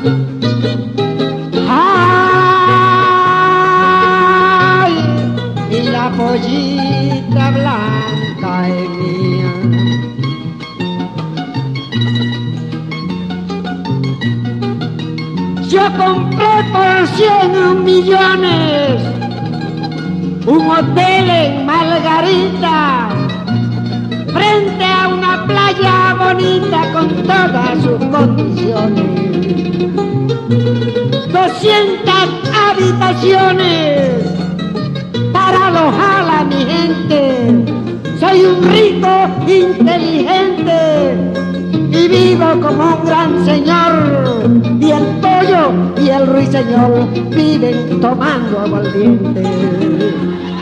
Ay, y la pollita blanca es mía. Yo compré por 100 millones un hotel en Margarita, frente a una playa bonita con todas sus condiciones. 200 habitaciones para alojar a mi gente. Soy un rico inteligente y vivo como un gran señor. Y el pollo y el ruiseñor viven tomando aguardiente.